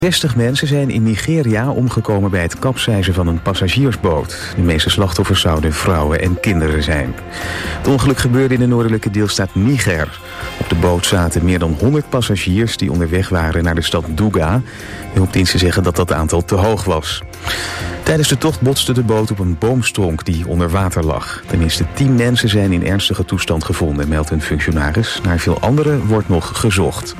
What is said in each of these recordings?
60 mensen zijn in Nigeria omgekomen bij het kapseizen van een passagiersboot. De meeste slachtoffers zouden vrouwen en kinderen zijn. Het ongeluk gebeurde in de noordelijke deelstaat Niger. Op de boot zaten meer dan 100 passagiers die onderweg waren naar de stad Douga. Hulpdiensten zeggen dat dat aantal te hoog was. Tijdens de tocht botste de boot op een boomstronk die onder water lag. Tenminste 10 mensen zijn in ernstige toestand gevonden, meldt een functionaris. Naar veel anderen wordt nog gezocht.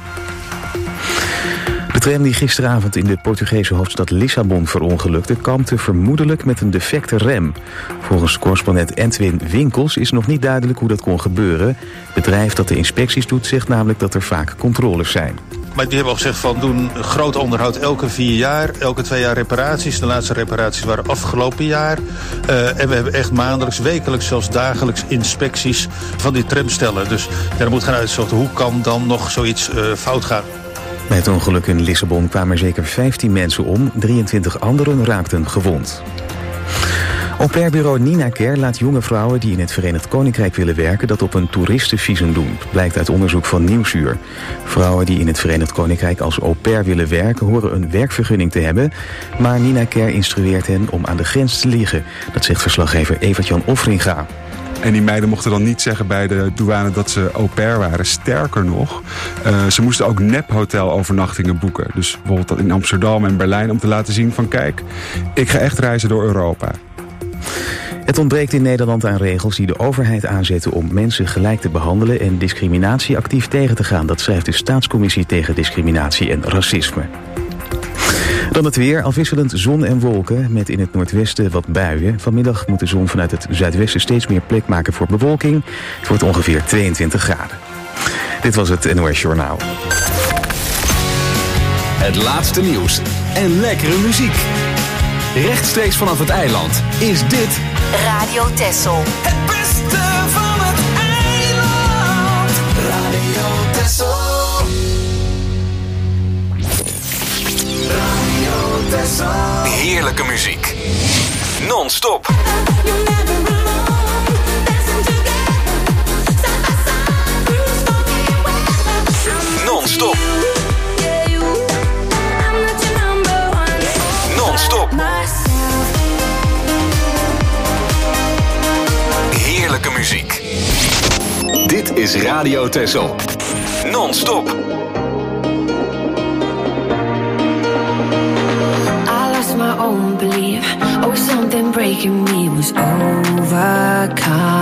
De tram die gisteravond in de Portugese hoofdstad Lissabon verongelukte, kampte vermoedelijk met een defecte rem. Volgens correspondent Edwin Winkels is nog niet duidelijk hoe dat kon gebeuren. Het bedrijf dat de inspecties doet zegt namelijk dat er vaak controles zijn. Maar die hebben al gezegd van doen groot onderhoud elke 4 jaar, elke 2 jaar reparaties. De laatste reparaties waren afgelopen jaar. En we hebben echt maandelijks, wekelijks, zelfs dagelijks inspecties van die tramstellen. Dus er moet gaan uitzoeken hoe kan dan nog zoiets fout gaan. Bij het ongeluk in Lissabon kwamen er zeker 15 mensen om. 23 anderen raakten gewond. Au-pair-bureau Ninacare laat jonge vrouwen die in het Verenigd Koninkrijk willen werken dat op een toeristenvisum doen, blijkt uit onderzoek van Nieuwsuur. Vrouwen die in het Verenigd Koninkrijk als au-pair willen werken horen een werkvergunning te hebben, maar Ninacare instrueert hen om aan de grens te liggen. Dat zegt verslaggever Evert-Jan Offringa. En die meiden mochten dan niet zeggen bij de douane dat ze au pair waren. Sterker nog, ze moesten ook nephotelovernachtingen boeken. Dus bijvoorbeeld in Amsterdam en Berlijn om te laten zien van kijk, ik ga echt reizen door Europa. Het ontbreekt in Nederland aan regels die de overheid aanzetten om mensen gelijk te behandelen en discriminatie actief tegen te gaan. Dat schrijft de Staatscommissie tegen Discriminatie en Racisme. Dan het weer, afwisselend zon en wolken, met in het noordwesten wat buien. Vanmiddag moet de zon vanuit het zuidwesten steeds meer plek maken voor bewolking. Het wordt ongeveer 22 graden. Dit was het NOS Journaal. Het laatste nieuws en lekkere muziek. Rechtstreeks vanaf het eiland is dit Radio Texel. Het beste van het eiland. Radio Texel. Radio Texel. heerlijke muziek. Non-stop. Non-stop. Non-stop. Heerlijke muziek. Dit is Radio Texel. Non-stop. I lost my own belief. Oh, something breaking me was overcome.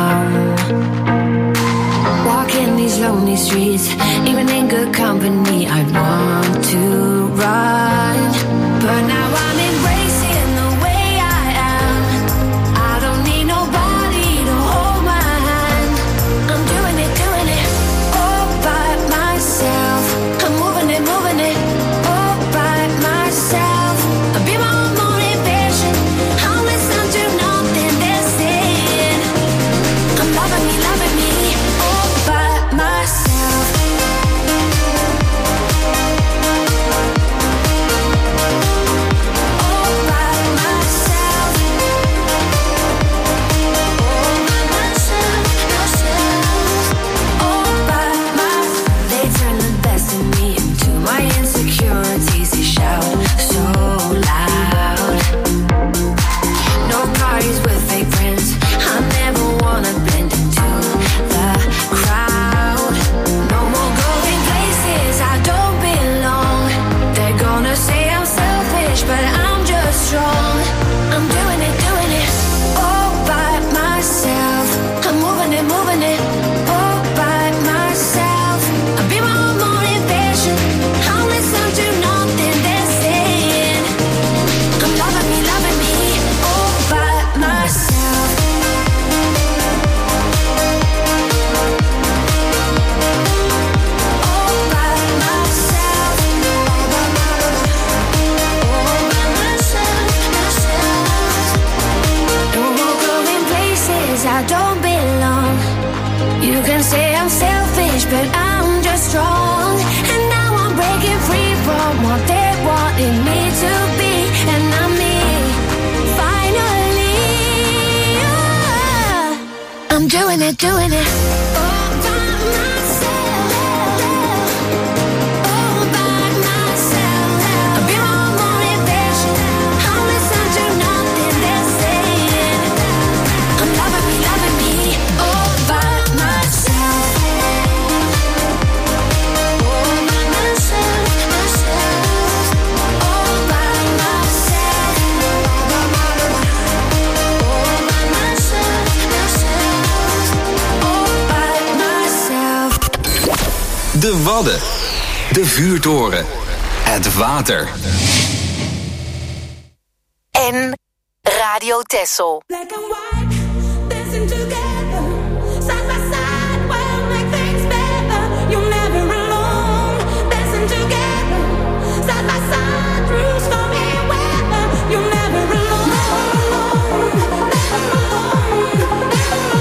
Walking these lonely streets, even in good company, I want to run. But now I'm embracing the way I am. I don't need nobody to hold my hand. I'm doing it all by myself. I'm moving it all by myself. I'll be my own motivation. I'll listen to nothing they're saying. I'm loving me all by myself. All by myself. All by myself. They turn the best in me into my insecurities. They shout so loud. No parties with fake friends. I never wanna blend into the crowd. No more going places I don't belong. They're gonna say I'm selfish, but I'm just strong. I'm doing it all by myself. I'm moving it all by myself. I'll be my own motivation. I'll listen to nothing they're saying. I'm loving me all by myself. All by myself. No more going places I don't belong. You can say I'm selfish, but I'm just strong. And now I'm breaking free from what they wanted me to be. And I'm me, finally. I'm doing it all by myself. All by myself. I'll be my Wadden. De vuurtoren. Het water. En Radio Texel. Black and white, dancing together, side by side, we'll make things better. You're never alone, dancing together, side by side, through stormy weather. You're never alone, never alone, never alone,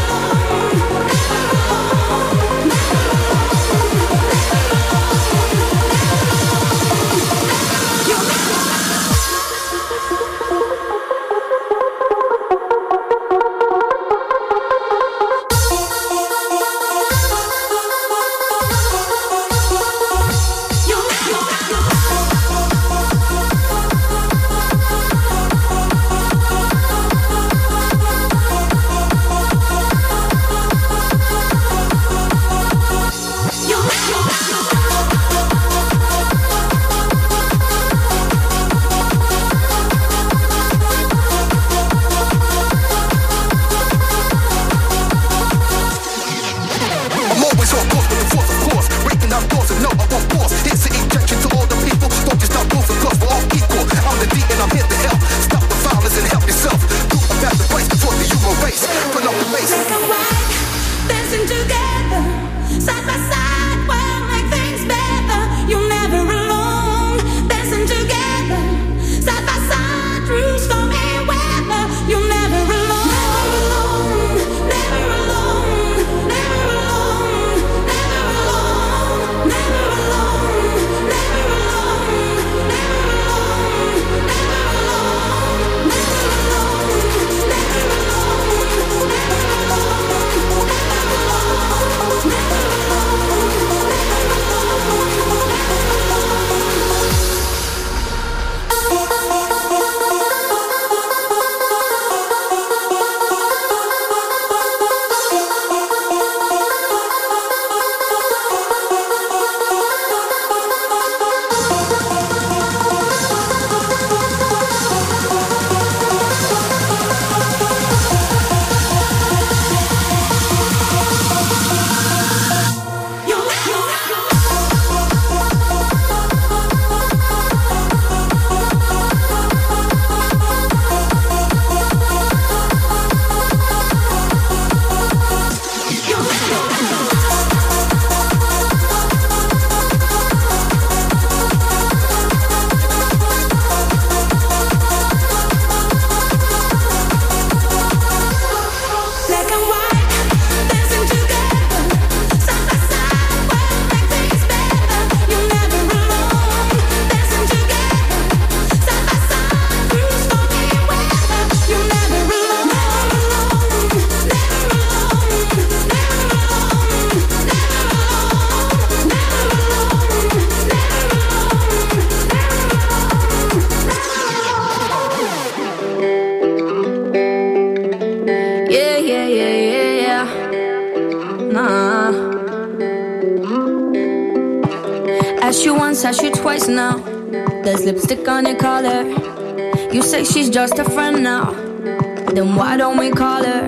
Asked you once, asked you twice now. There's lipstick on your collar. You say she's just a friend now. Then why don't we call her?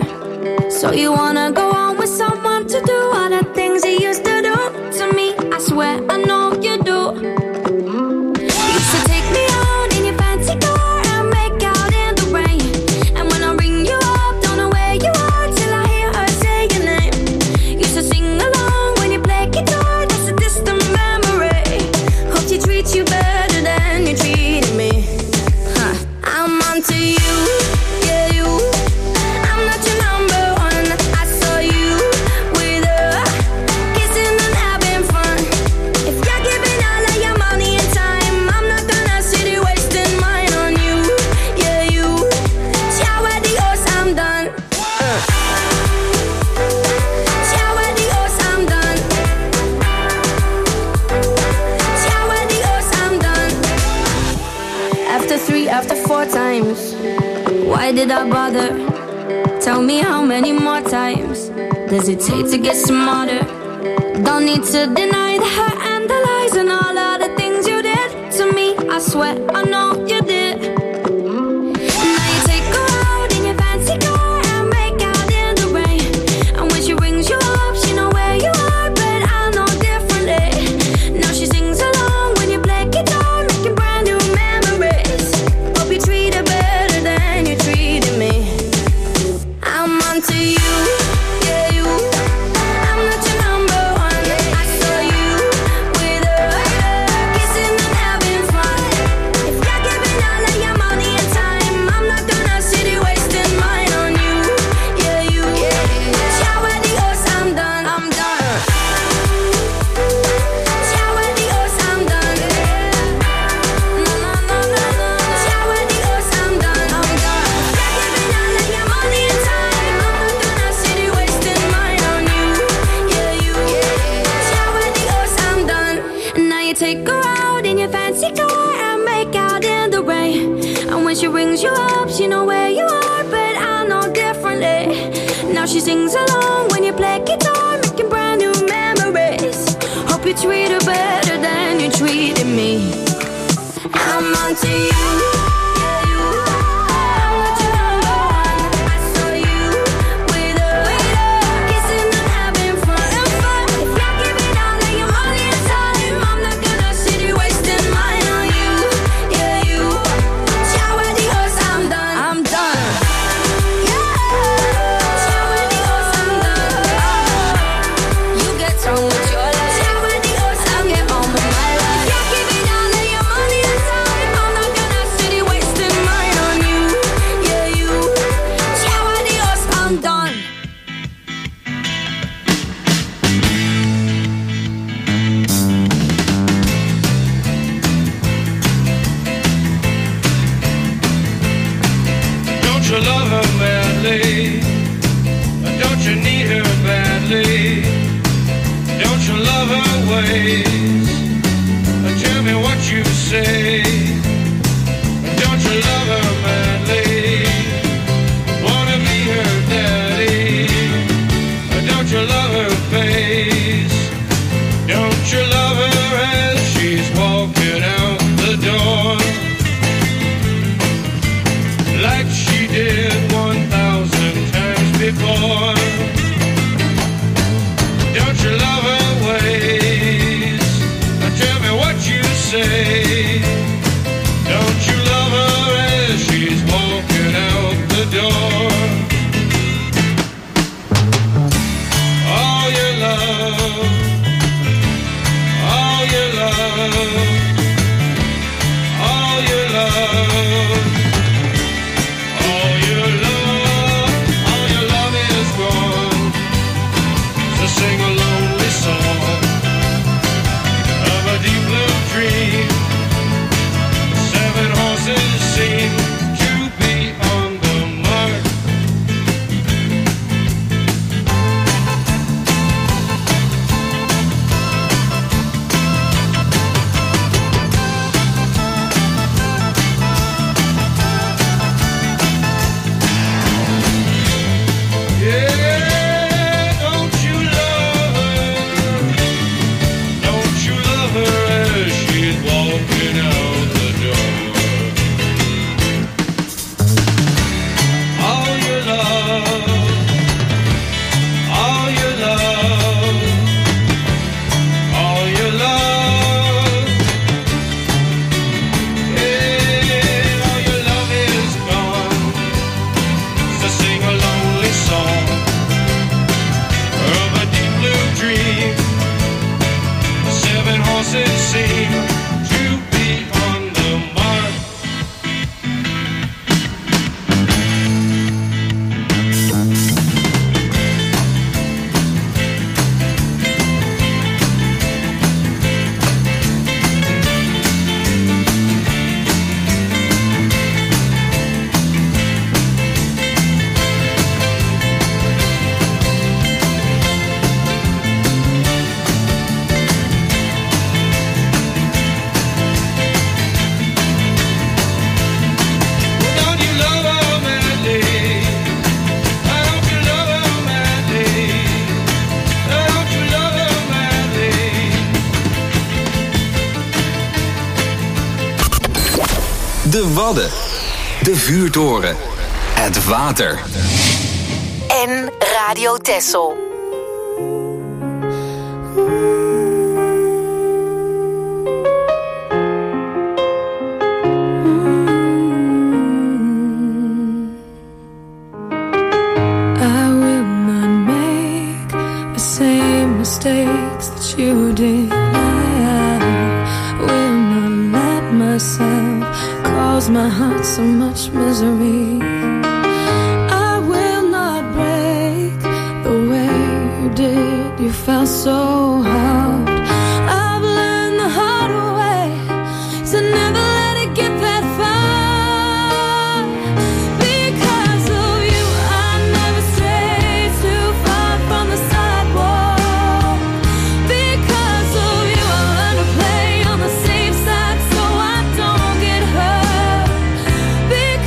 So you wanna go on with someone to do all the things he used to do to me? I swear I know you do. You used to take me out in your fancy car and make out in the rain. And when I ring you up, don't know where you are till I hear her say your name. Used to sing along when you play guitar, that's a distant memory. Hope she treats you better than you treated me. I'm onto you, yeah you. I'm not your number one. I saw you with her, kissing and having fun. If you're giving all of your money and time, I'm not gonna sit here wasting mine on you, yeah you. Ciao adios, I'm done. Ciao adios, I'm done. Ciao adios, I'm done. After 3, after 4 times, why did I bother? Tell me how many more times does it take to get smarter? Don't need to deny the hurt and the lies and all of the things you did to me. I swear I know you did. Now you take her out in your fancy car and make out in the rain. And when she rings you up, she know where you are, but I know differently. she rings you up, she know where you are, but I know differently. Now she sings along when you play guitar, making brand new memories. Hope you treat her better than you treated me. I'm onto you. De Wadden, de vuurtoren, het water. En Radio Texel. Mistakes that you did, I will not let myself cause my heart so much misery. I will not break the way you did. You felt so hard. I've learned the hard way to never let it get that far. Because of you, I never strayed too far from the sidewalk. Because of you, I learned to play on the safe side so I don't get hurt.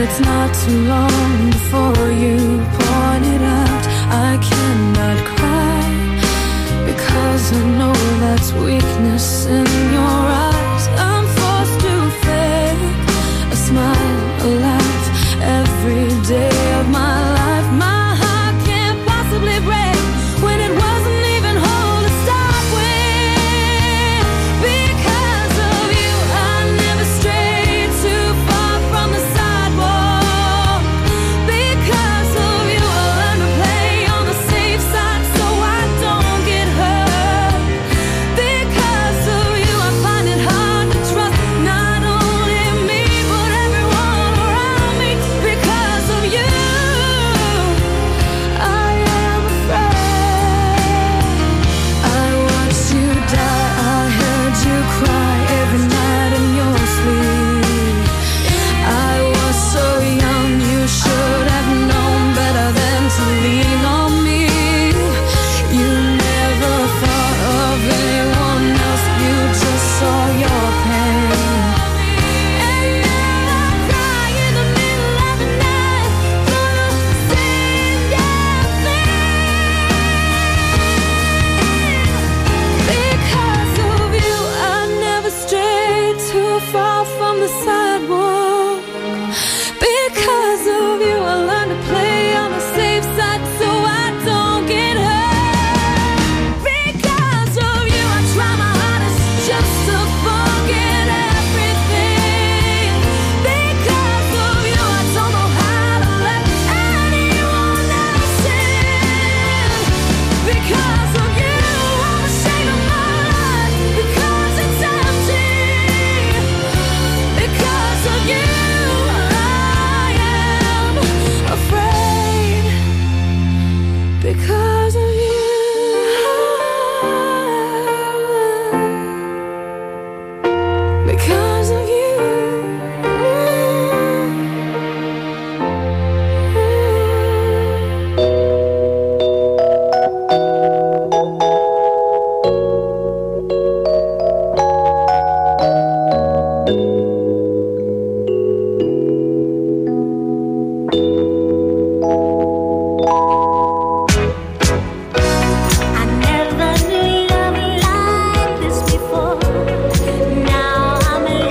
It's not too long before you point it out. I cannot cry because I know that's weakness in your eyes. I'm forced to fake a smile, a laugh every day of my life. My heart can't possibly break when it wasn't even whole to start with. Because of you, I never strayed too far from the sidewalk. Because of you, I learned to play on the safe side so I don't get hurt. Because of you, I find it hard to trust not only me but everyone around me. Because of you, I am afraid. I watched you die, I heard you cry every night in your sleep. I was so young, you should have known better than to lean on me. You never thought of anyone else, you just saw your pain. And now I cry in the middle of the night for the same damn thing. Because of you, I never strayed too far from the sidewalk. Because of you, I learned to play on the safe side so I don't get hurt. Because of you, I try my hardest just to forget everything. Because of you, I don't know how to let anyone else in. Because of you, I'm ashamed of my life because it's empty. Because of you, I am afraid. Because of you, because of you. I never knew love like this before. Now I'm in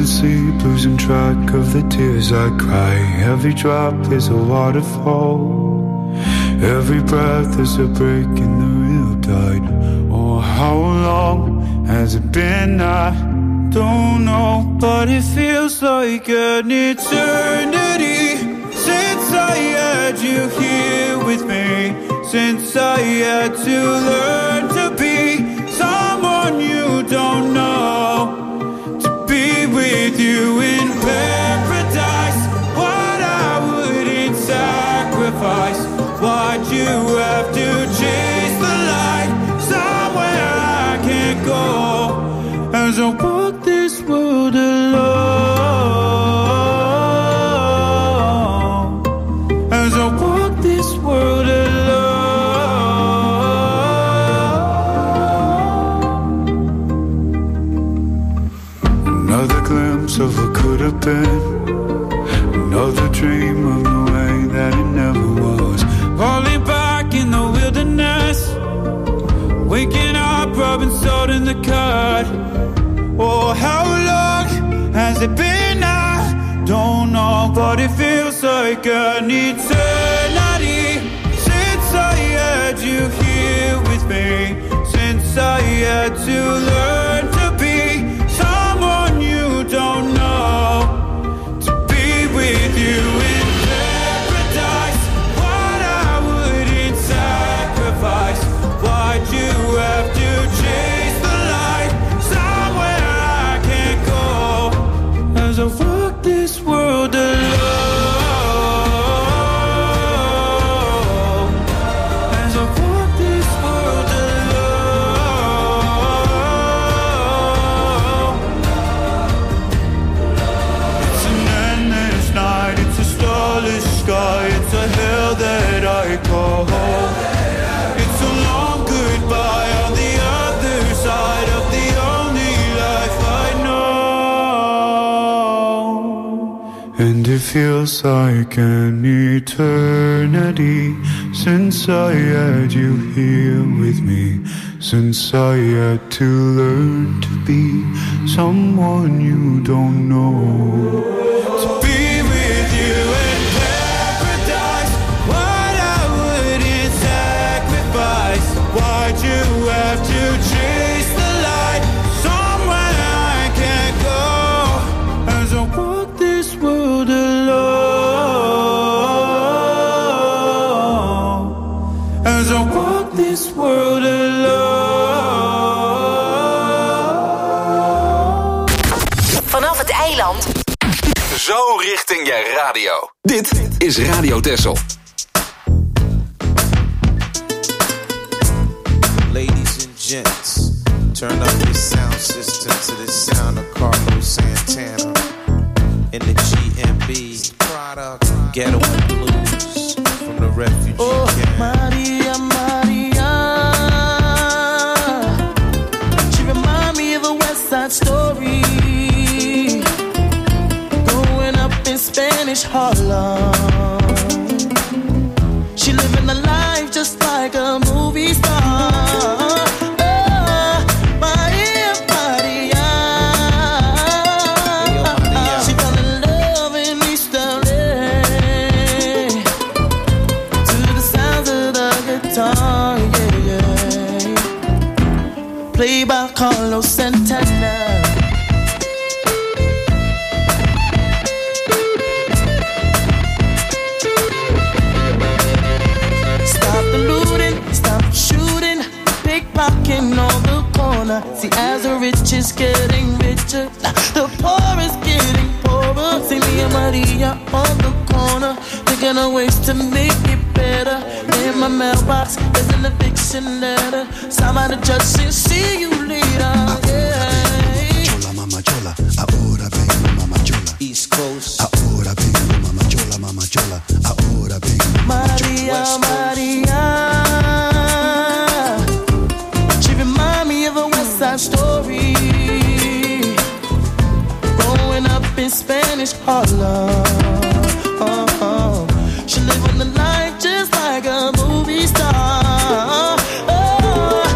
sleep, losing track of the tears I cry. Every drop is a waterfall. Every breath is a break in the real tide. Oh, how long has it been? I don't know, but it feels like an eternity since I had you here with me. Since I had to learn to be someone you don't know. With you in paradise, what I wouldn't sacrifice. Why'd you have to chase the light somewhere I can't go? As I walk this world alone, as I walk this world alone. Another glimpse of what could have been. Another dream of the way that it never was. Falling back in the wilderness. Waking up, rubbing salt in the cut. Oh, how long has it been? I don't know, but it feels like an eternity since I had you here with me. Since I had to learn to be someone you don't know, to be with you in paradise. What I wouldn't sacrifice. Why'd you have to chase the light somewhere I can't go? As I walk this world alone, as I walk this world alone. It's an endless night, it's a starless sky, it's a hell that I call home. It's a long goodbye on the other side of the only life I know. And it feels like an eternity since I had you here with me. Since I had to learn to be someone you don't know. To be with you in paradise, what I wouldn't sacrifice. Why'd you have to chase the light somewhere I can't go? As I walk this world alone, as I walk this world alone. Vanaf het eiland. Zo richting je radio. Dit is Radio Texel. Ladies and gents, turn up your sound system to the sound of Carlos Santana in the GMB product Ghetto and Blues from the refugee camp. Maria, Maria, she remind me of a West Side Story, growing up in Spanish Harlem. She living a life just like a movie star. Maria, Maria, she fell in love in East LA to the sounds of the guitar, yeah, yeah. Played by Carlos Santana. Stop the looting, stop shooting, pickpocketing on the corner. See, as the rich is getting richer, the poor is getting poorer. See me and Maria on the corner, thinking of ways to make it better. In my mailbox, there's an eviction letter. Signed by the judge saying, see you later. Yeah. Mama Chola, ahora vengo, Mama Chola. East Coast. Ahora vengo, Mama Chola, Mama Chola. Ahora vengo, Mama Chola. Maria, she remind me of a West Side Story, growing up in Spanish Harlem. She live on the line just like a movie star.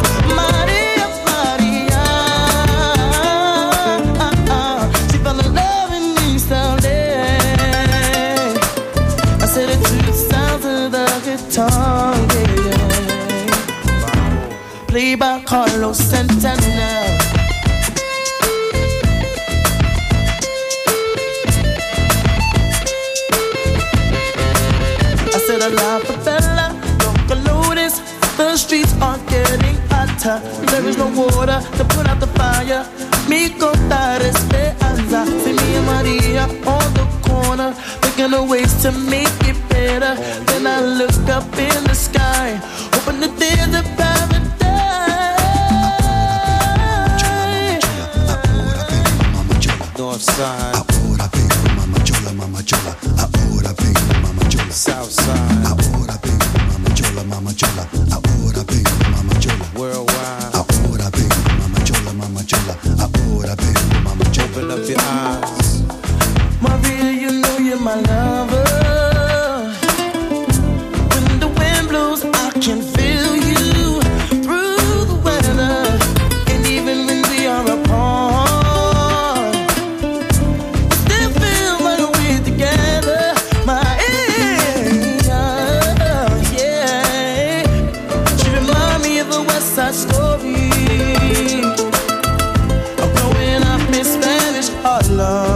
Maria, Maria, she fell in love by Carlos Santana. I said a la favela, local lotus. The streets are getting hotter. There is no water to put out the fire. Mi contar esperanza. See me and Maria on the corner, thinking of ways to make it better. Then I look up in the sky, hoping that there's a paradise. Northside. Ahora vengo, mama chola, mama chola. Ahora vengo, mama chola. Southside. Ahora vengo, mama chola, mama chola. Ahora vengo, mama chola. Worldwide. Ahora vengo, mama chola, mama chola. Ahora vengo, mama chola. Open up your eyes. Maria, you know you're my lover. When the wind blows, I can feel you through the weather. And even when we are apart, we still feel like we're together. My yeah. She remind me of a West Side Story. I'm growing up in Spanish Harlem.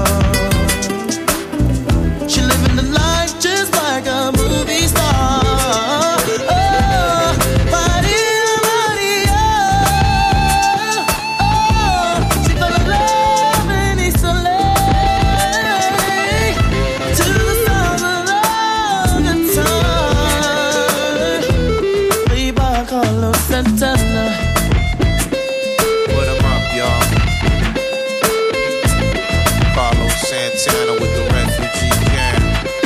Santana with the refugee camp.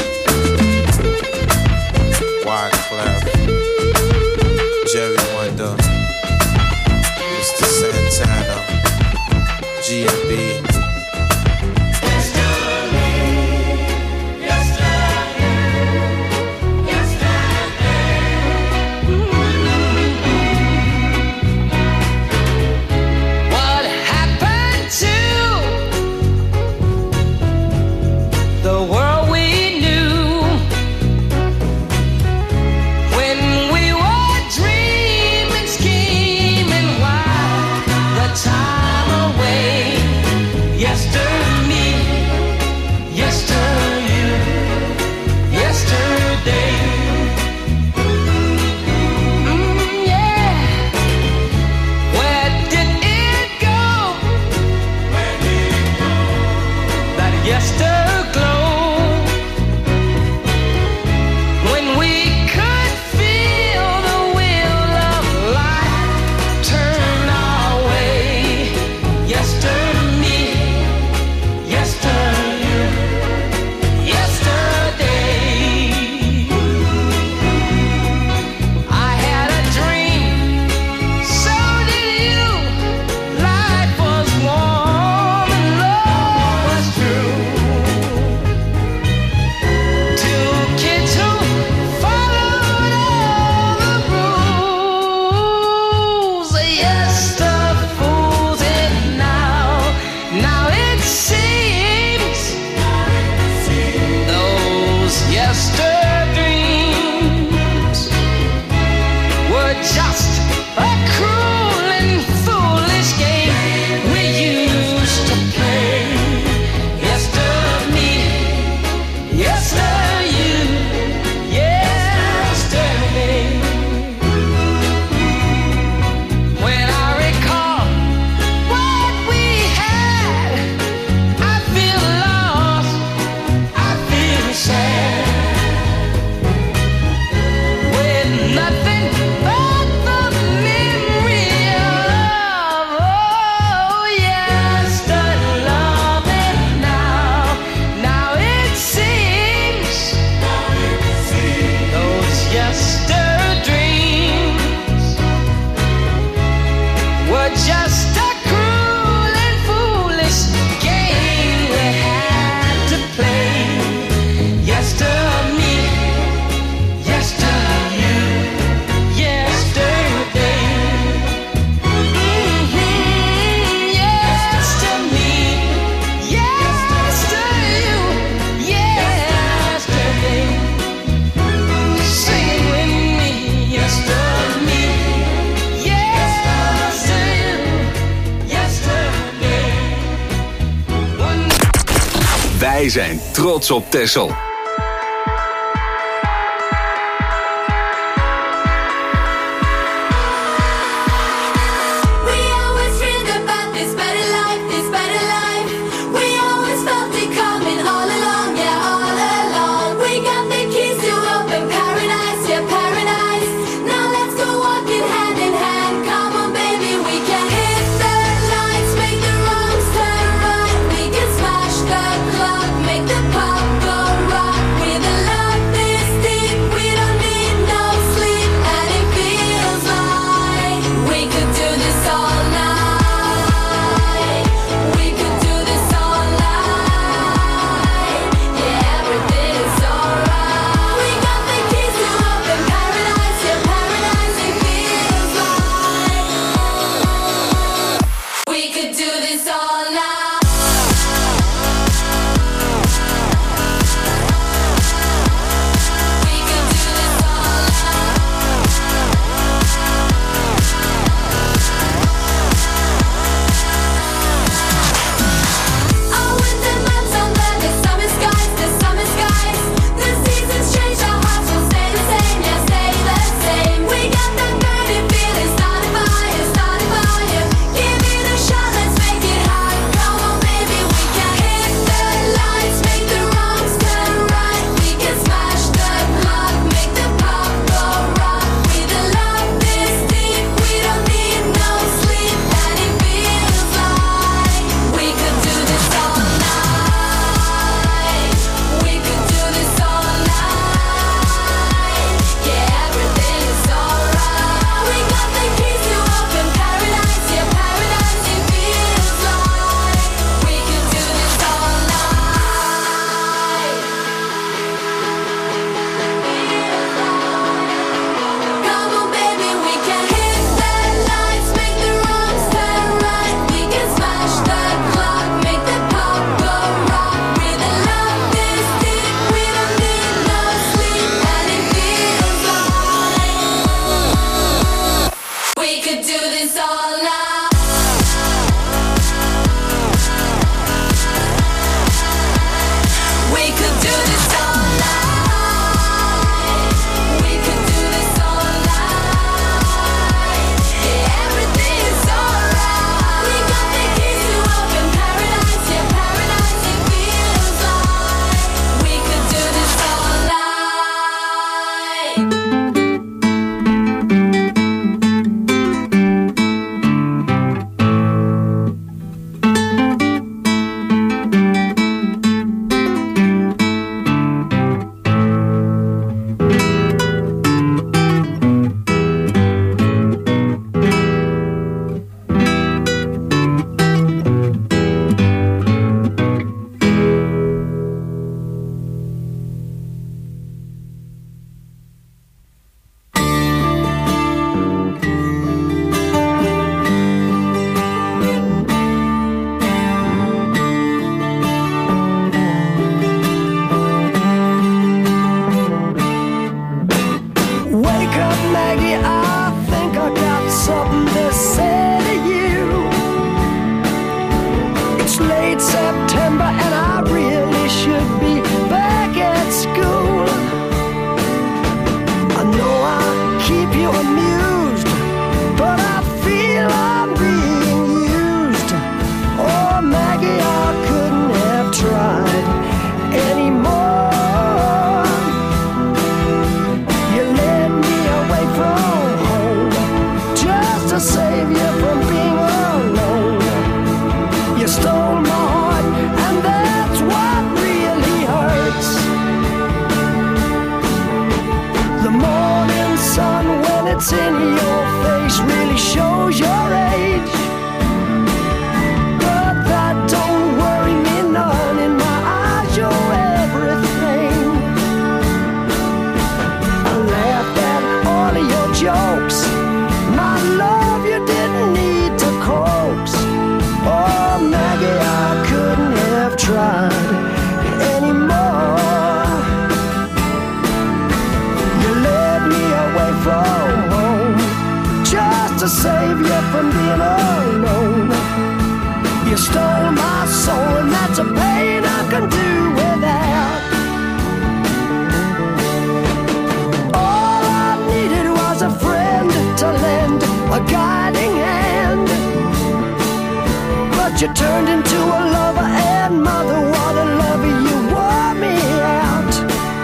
Wyclef, Jerry Wonder, Mr. Santana, GMB. Wij zijn trots op Texel. What's in your face really shows your age. But that don't worry me none. In my eyes you're everything. I laughed at all of your jokes. My love, you didn't need to coax. Oh Maggie, I couldn't have tried anymore. You led me away from home just to save you from being alone. You stole my soul and that's a pain I can do you turned into a lover and mother. What a lover, you wore me out.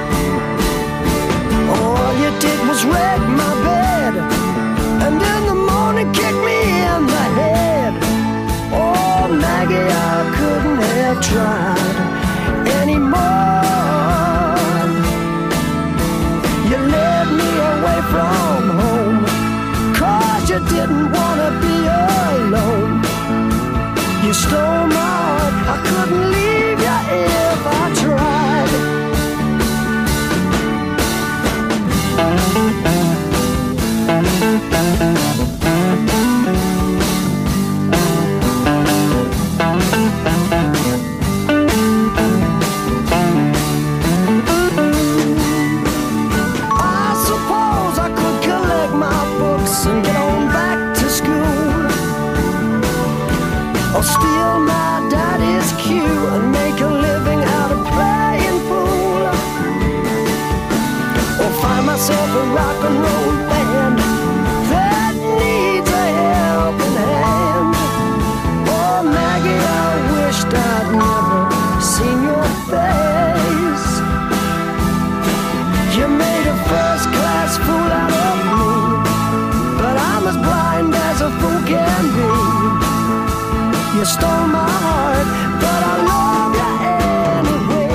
All you did was wreck my bed, and in the morning kick me in the head. Oh, Maggie, I couldn't have tried anymore. You led me away from home, 'cause you didn't want to be alone. You stole my heart, I couldn't leave you if I tried. I suppose I could collect my books and get on back to school, or steal my daddy's cue and make a living out of playing pool, or find myself a rock and roll band that needs a helping hand. Oh, Maggie, I wished I'd never seen your face. You made a first-class fool out of me, but I'm as blind as a fool can be. You stole my heart, but I love you anyway.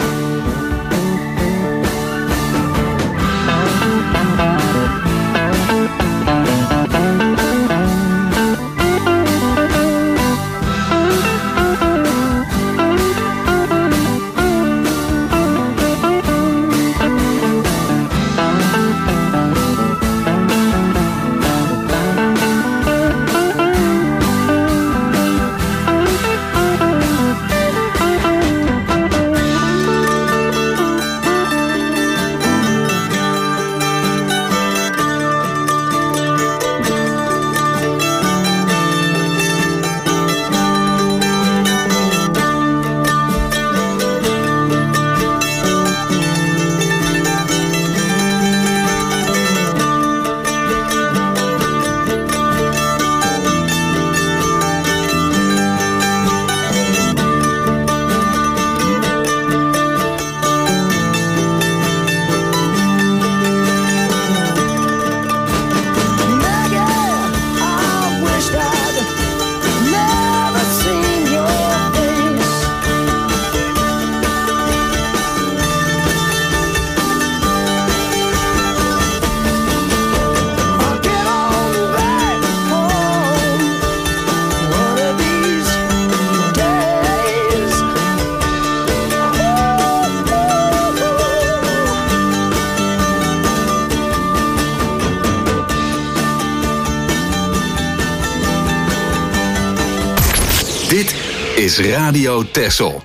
Dit is Radio Texel.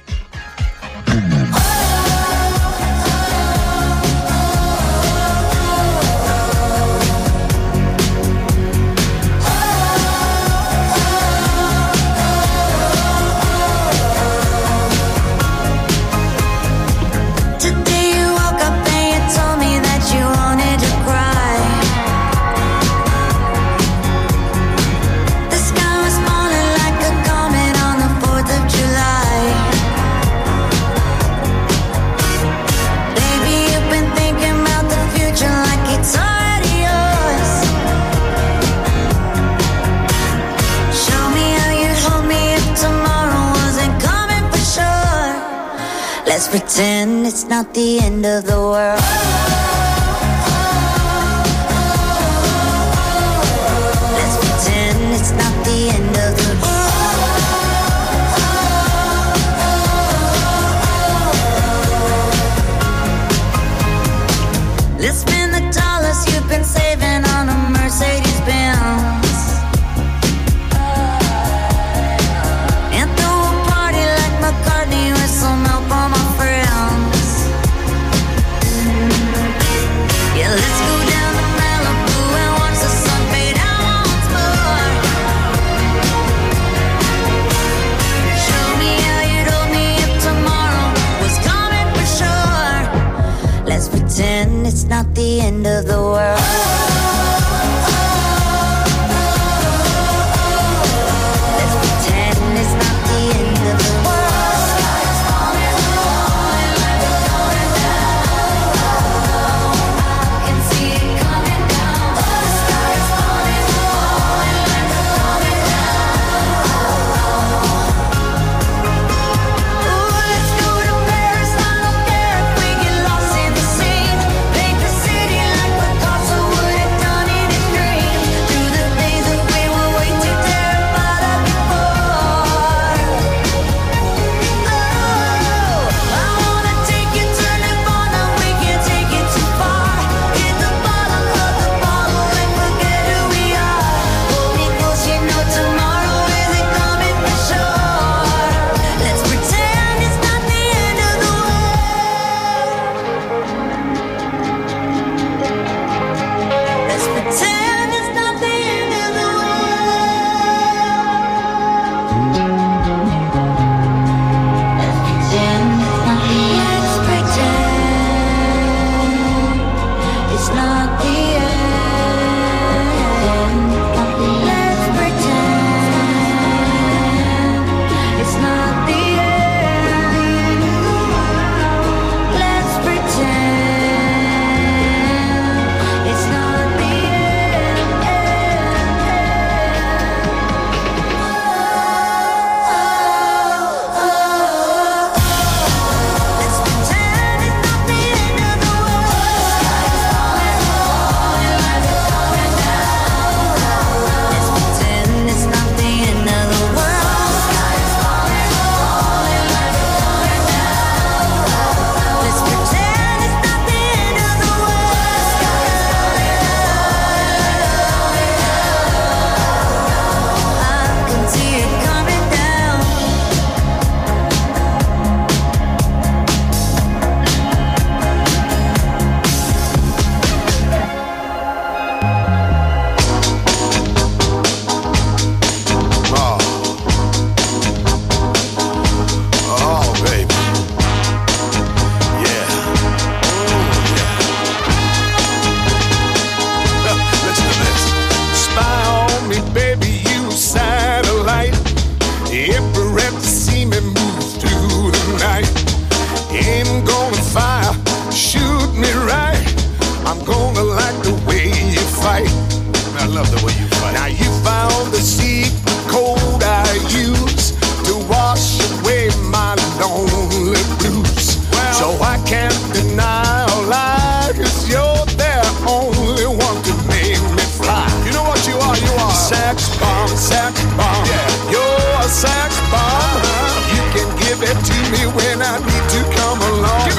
Let's pretend it's not the end of the world. Let's pretend it's not the end of the world. Let's spend the dollars you've been saving on a Mercedes-Benz. Some help on my friends. Yeah, let's go down to Malibu and watch the sun fade out once more. Show me how you'd hold me if tomorrow was coming for sure. Let's pretend it's not the end of the world. Let's pretend it's not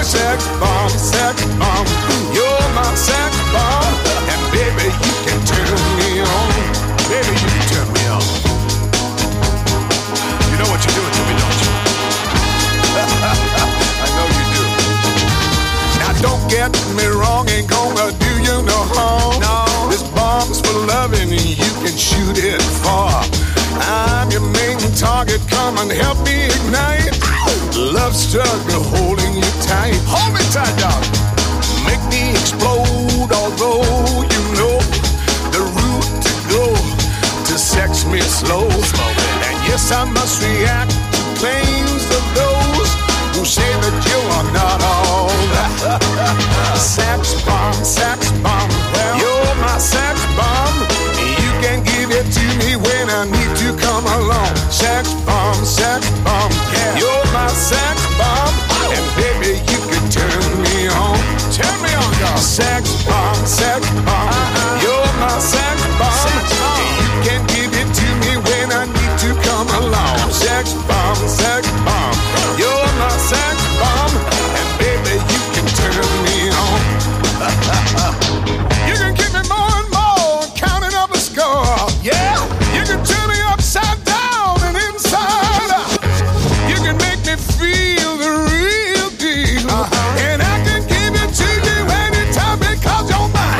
sex bomb, sex bomb. You're my sex bomb. And baby, you can turn me on. Baby, you can turn me on. You know what you're doing to me, don't you? I know you do. Now don't get me wrong, ain't gonna do you no harm. No. This bomb's for loving and you can shoot it far. I'm your main target, come and help me ignite. Love struggle holding you tight. Hold me tight, dog. Make me explode, although you know the route to go to sex me slow. And yes, I must react to claims of those who say that you are not all. Sex bomb, sex bomb. You're my sex bomb. You can give it to me when I need to come along. Sex bomb, sex bomb. Yeah. You're my sex bomb. And baby, you can turn me on. Turn me on, dog. Sex bomb, sex bomb. You're my sex bomb. You can give it to me when I need to come along. Sex bomb, sex bomb. You're my sex bomb. And baby, you can turn me on. You can give me more and more, counting up a score. Yeah, you can turn me upside down and inside out. You can make me feel the real deal. And I can give it to you anytime because you're mine.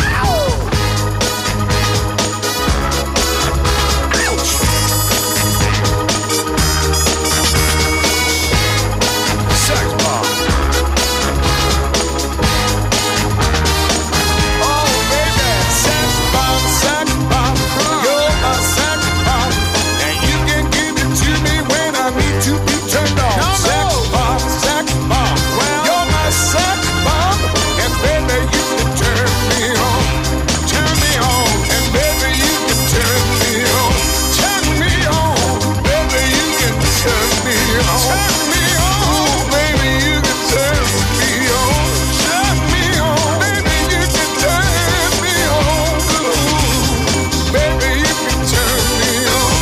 Sex bomb. Oh baby, sex bomb, sex bomb. You're a sex bomb, and you can give it to me when I need to be turned on. Sex bomb, sex bomb. You're my sex bomb, and baby you can turn me on, and baby you can turn me on, baby you can turn me on, Ooh, baby you can turn me on, baby you can turn me on, Ooh, baby you can turn me on,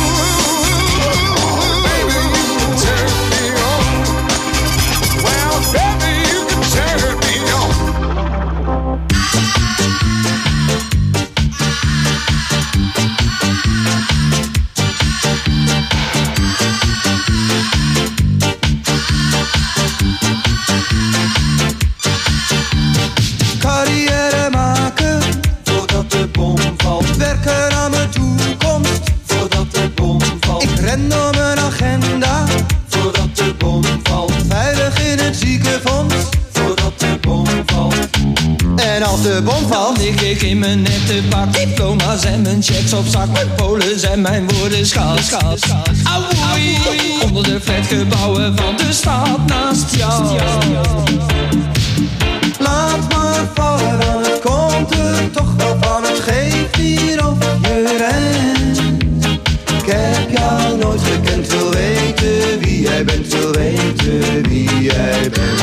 baby you can turn me on, well baby you can turn me on. Carrière maken voordat de bom valt. Werken aan mijn toekomst voordat de bom valt. Ik ren door mijn agenda voordat de bom valt. Veilig in het ziekenfonds voordat de bom valt. En als de bom valt, lig ik in mijn nette pak. Diploma's en mijn checks op zak. Mijn polen en mijn woorden schat. Auwoei, onder de flatgebouwen van de stad naast jou. laat maar vallen, dan het komt er toch wel van. Het geeft hier of je rent. Ik heb jou nooit gekend, wil weten wie jij bent, wil weten wie jij bent.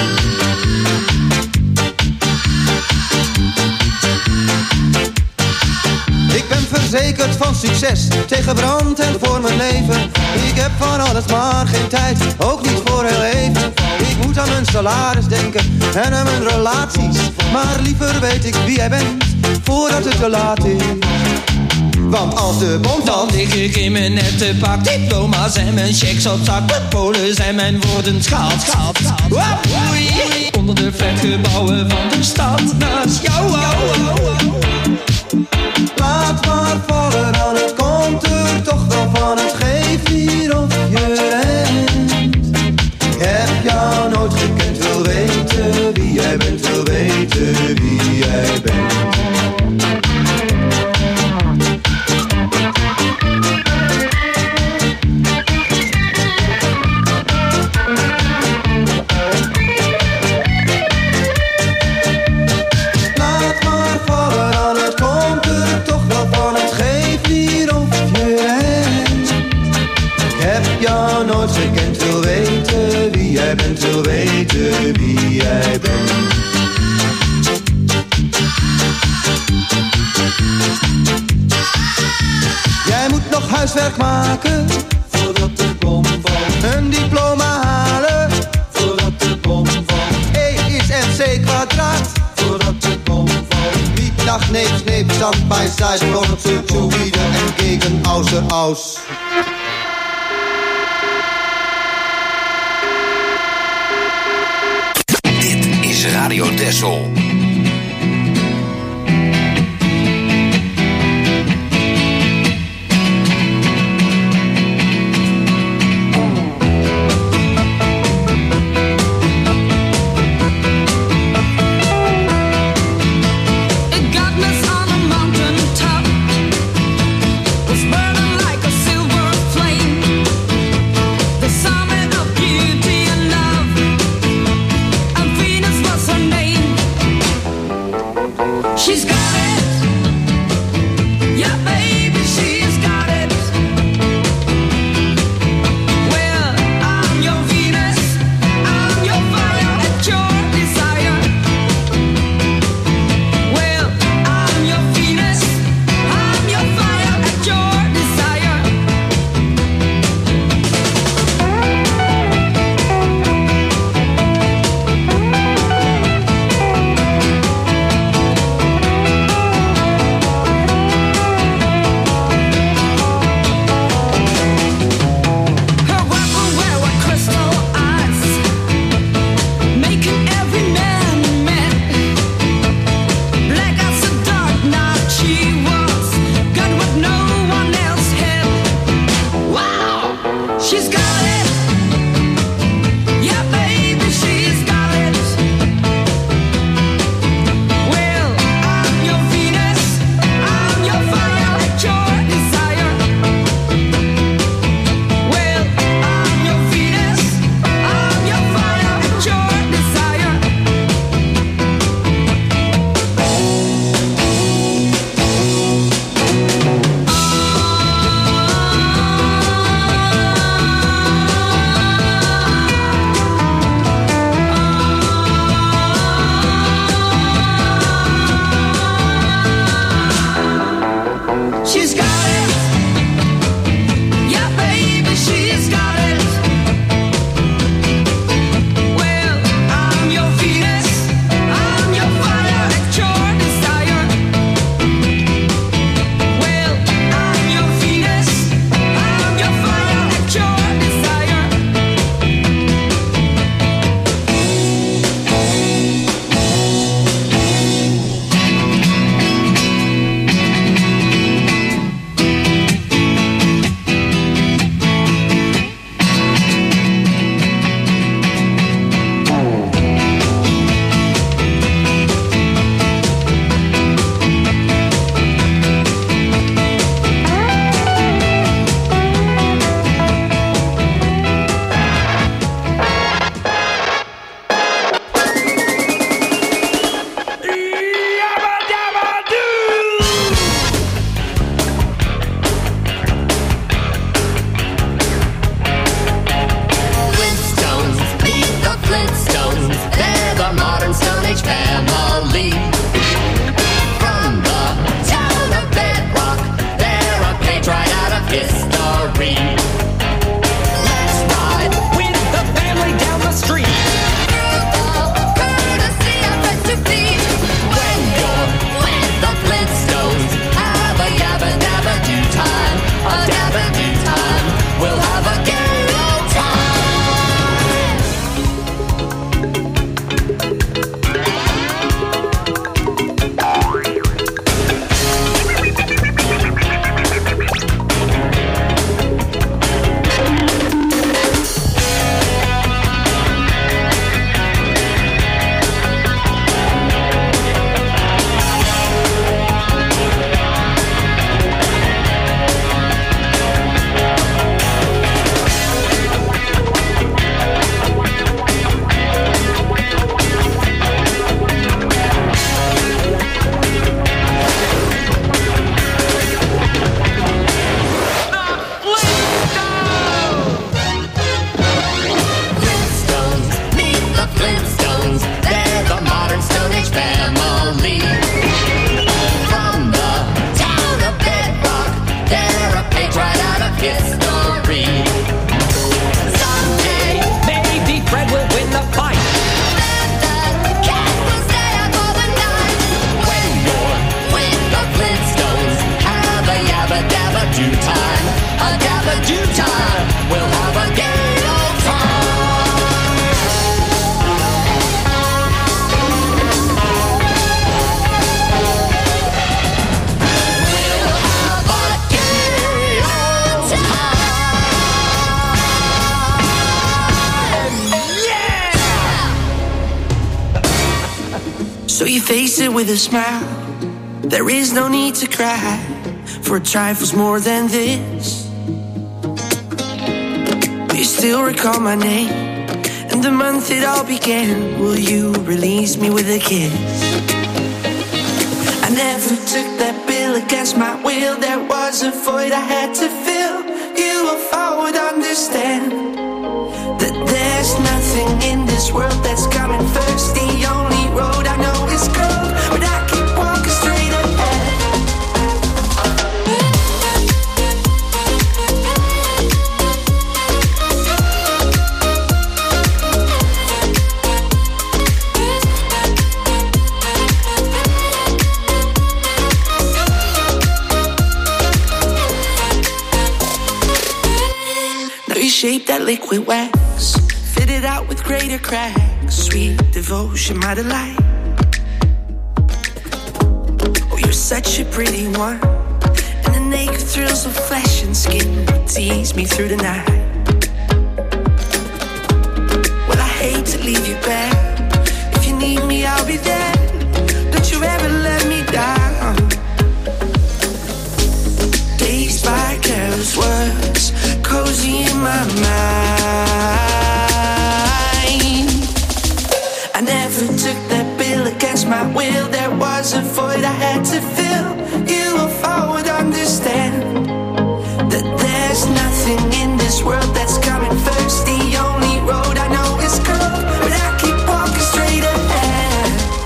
Ik ben verzekerd van succes, tegen brand en voor mijn leven. Ik heb van alles maar geen tijd, ook niet voor heel even. Ik moet aan mijn salaris denken en aan mijn relaties. Maar liever weet ik wie jij bent, voordat het te laat is. Want als de bom dan lig ik in mijn nette pak. Diploma's en mijn checks op zak. Mijn polen zijn mijn woorden schaald. Onder de flatgebouwen van de stad naast jou. Laat maar vallen, dan het komt er toch wel van. Het geeft hier of je rent. Ik heb jou nooit gekend, wil weten wie jij bent, wil weten wie jij bent. Nooit gekend, wil weten wie jij bent, wil weten wie jij bent. Jij moet nog huiswerk maken, voordat de bom valt. Een diploma halen, voordat de bom valt. E is MC Side by Side von zu wieder entgegen außer aus. Dit is Radio Dessel. So you face it with a smile. There is no need to cry, for a trifle's more than this. Will you still recall my name and the month it all began? Will you release me with a kiss? I never took that bill against my will. There was a void I had to fill. You if I would understand that there's nothing in this world that's coming first. The only road I know is cold, but I keep walking straight ahead. Now you shape that liquid wax, fit it out with greater cracks. Sweet devotion, my delight. Oh, you're such a pretty one, and the naked thrills of flesh and skin tease me through the night. Well, I hate to leave you back. If you need me, I'll be there. Don't you ever let me down. Dazed by careless words, cozy in my mind. I never took that bill against my will. There was a void I had to fill. You if I would understand that there's nothing in this world that's coming first. The only road I know is cold, but I keep walking straight ahead.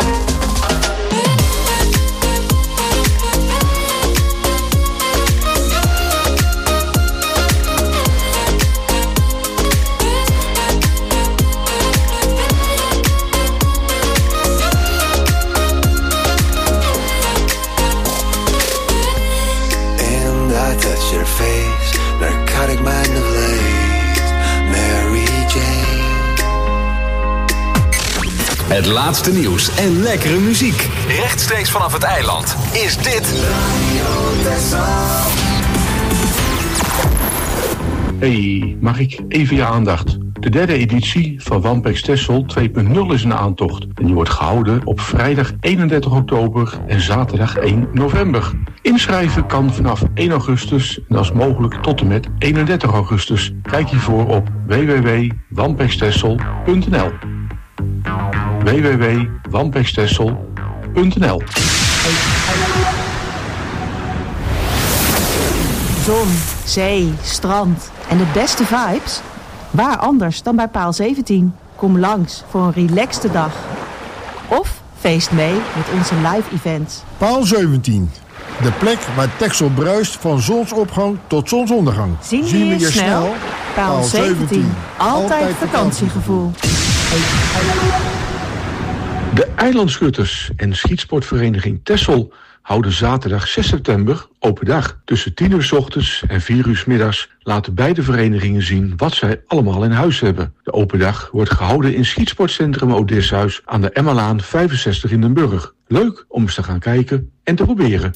Your face, narcotic mind of late, Mary Jane. Het laatste nieuws en lekkere muziek. Rechtstreeks vanaf het eiland is dit Hey, mag ik even je aandacht? De derde editie van Wampex Texel 2.0 is in aantocht. En die wordt gehouden op vrijdag 31 oktober en zaterdag 1 november. Inschrijven kan vanaf 1 augustus en dat is mogelijk tot en met 31 augustus. Kijk hiervoor op www.wampextexel.nl www.wampextexel.nl. Zon, zee, strand en de beste vibes? Waar anders dan bij Paal 17? Kom langs voor een relaxte dag. Of feest mee met onze live events. Paal 17. De plek waar Texel bruist van zonsopgang tot zonsondergang. Zien we je snel? Paal 17. Altijd vakantiegevoel. De eilandschutters en schietsportvereniging Texel houden zaterdag 6 september open dag. Tussen 10 uur 's ochtends en 4 uur 's middags laten beide verenigingen zien wat zij allemaal in huis hebben. De open dag wordt gehouden in schietsportcentrum Odysseus aan de Emmalaan 65 in Den Burg. Leuk om eens te gaan kijken en te proberen.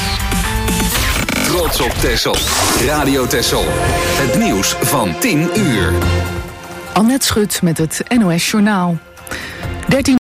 Trots op Texel. Radio Texel. Het nieuws van 10 uur. Annette Schut met het NOS Journaal.